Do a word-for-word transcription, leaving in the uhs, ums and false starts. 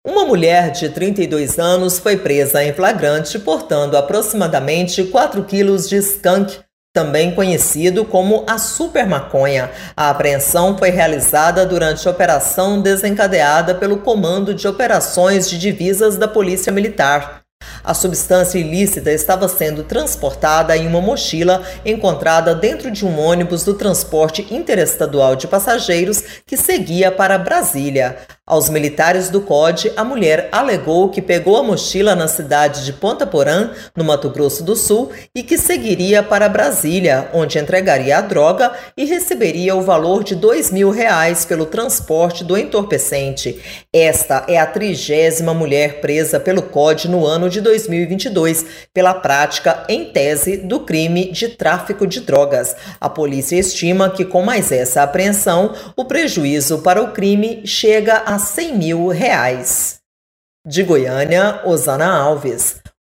Uma mulher de trinta e dois anos foi presa em flagrante portando aproximadamente quatro quilos de skunk, também conhecido como a super maconha. A apreensão foi realizada durante a operação desencadeada pelo Comando de Operações de Divisas da Polícia Militar. A substância ilícita estava sendo transportada em uma mochila encontrada dentro de um ônibus do transporte interestadual de passageiros que seguia para Brasília. Aos militares do C O D, a mulher alegou que pegou a mochila na cidade de Ponta Porã, no Mato Grosso do Sul, e que seguiria para Brasília, onde entregaria a droga e receberia o valor de dois mil reais pelo transporte do entorpecente. Esta é a trigésima mulher presa pelo C O D no ano de dois mil e vinte e dois, pela prática, em tese, do crime de tráfico de drogas. A polícia estima que, com mais essa apreensão, o prejuízo para o crime chega a cem mil reais. De Goiânia, Osana Alves.